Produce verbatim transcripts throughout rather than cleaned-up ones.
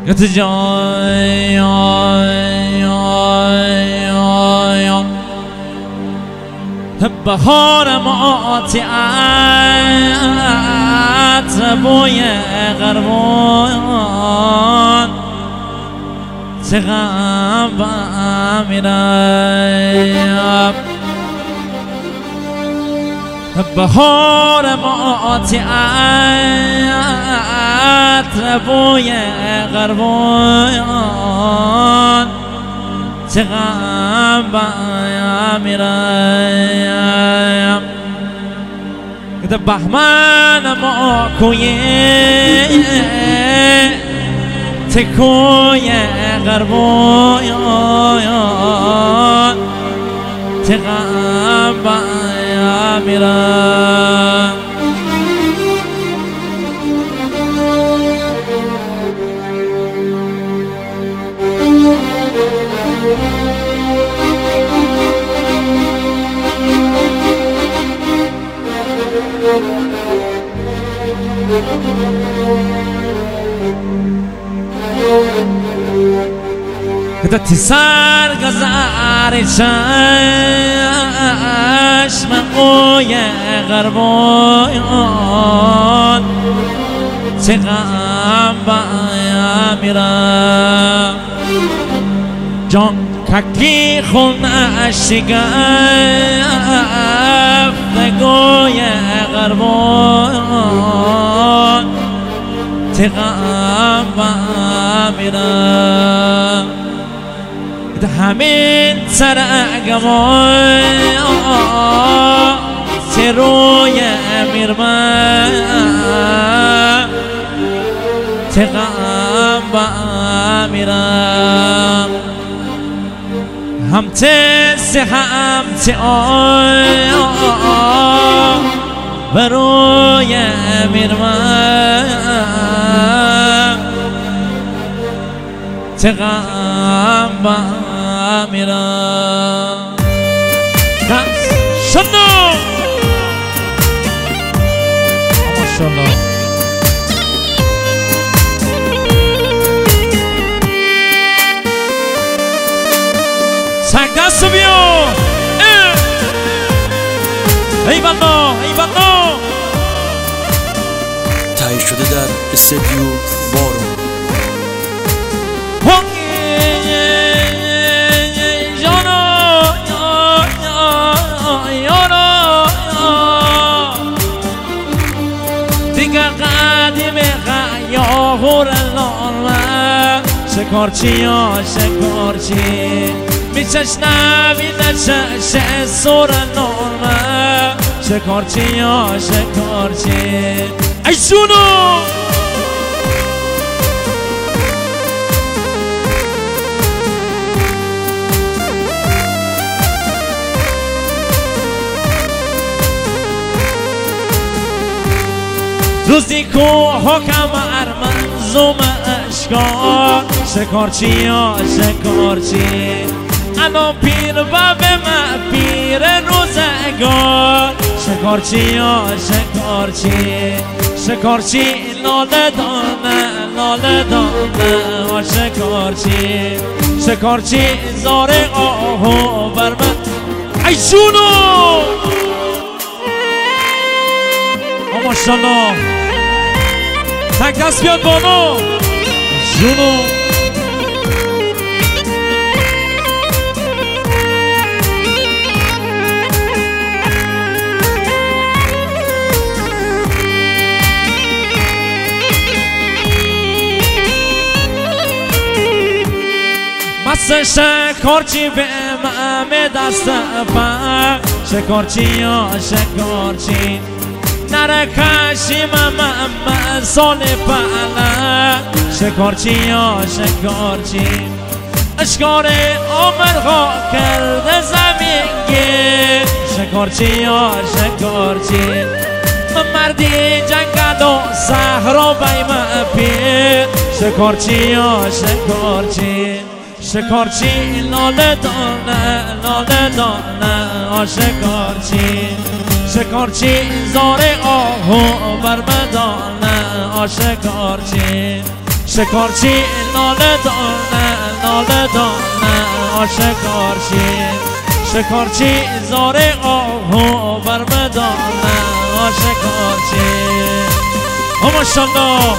گت جای بهار ماتیعت بوی غربان چقم بمیرم بهار ماتیعت بوی غربان چقم بمیرم که بهمن ما کویه تکوی غربان چقم بمیرم که تی سر گذاری چشم قوی غربان چقم بمیرم جان ککی خونش شگفت گوی غربان چقم بمیرم همین سرگمان چه روی میرمن چقم بمیرم هم چه سه هم چه آی به روی میرمن چقم بمیرم شنو ماشاءالله سگ دست بیا ای بنا ای بنا تهیه شده در استودیو بارون شکارچی یا شکارچی میچش نویده چش سور نامه شکارچی یا شکارچی ای شونو روزی کو حکم ارمنزوم اشکار شکارچی یا شکارچی انا پیر و به من پیر روزگار شکارچی یا شکارچی شکارچی لاله دانه لاله دانه شکارچی شکارچی زاره آهو بر من ای شونو ماشاءالله تک دست بیاد بالا جونو مست شکارچی به ممه دست پر شکارچی یا شکارچی نرکشی ممه سال پهله شکارچی یا شکارچی اشکار عمرها کرده زمینگی شکارچی یا شکارچی مردی جنگل و صحرا بیم پیر شکارچی یا شکارچی شکارچی لاله دانه لاله دانه آ شکارچی شکارچی زاره آهو بر مدانه آ شکارچی شکارچی ناله دانه ناله دانه آ شکارچی شکارچی زاره آهو برمدانه آ شکارچی او ماشالله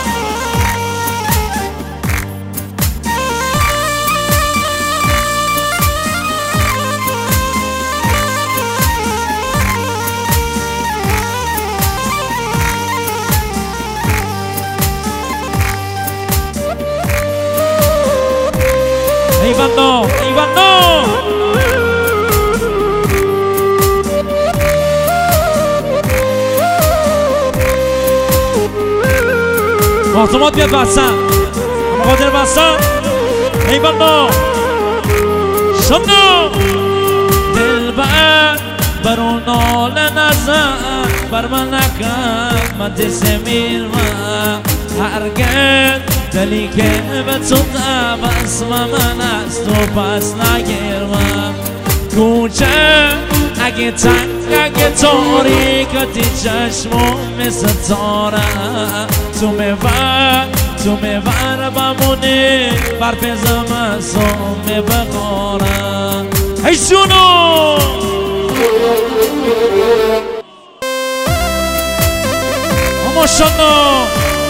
ایوانو ایوانو آتومات بیاد بستن اما قادر بستن ایوانو شنو دل بر برو نال نزن بر من نکن من دست میرم هرگز دلی که به تو دبست و من از تو پس نگیرم کوچه اگه تنگ اگه تاریکتی چشمو مثل تاره تو میبر تو میبر بمونی بر پزم از می بقارم ای جونو ماشالله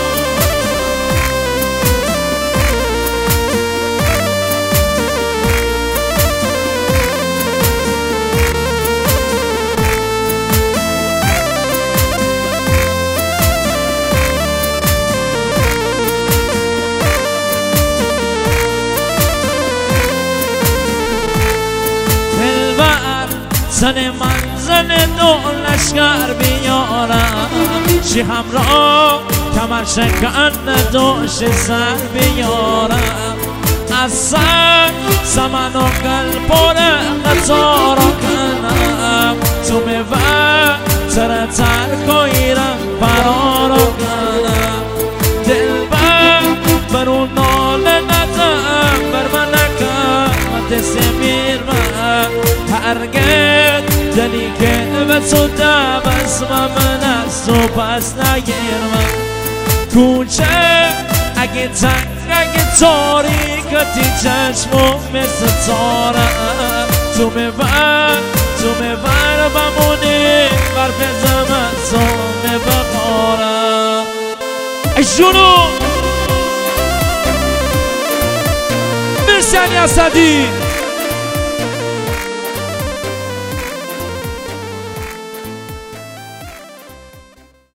زن من زن دو لشکر بیارم چی همراه کمر شکن دوش سر بیارم از سر سمن و قلب پر قطار کنم تو میور تر تر کویرم فرار کنم دل بر برو نال ندم بر من نکن دست میرم هرگز دلی که به تو دبست و من از تو پس نگیرم کوچه اگه تنگ اگه تاریکتی چشمو مثل تاره تو میبر تو میبر بمونی بر پزم از تو میبقارم ای جونو مرسی علی اسدی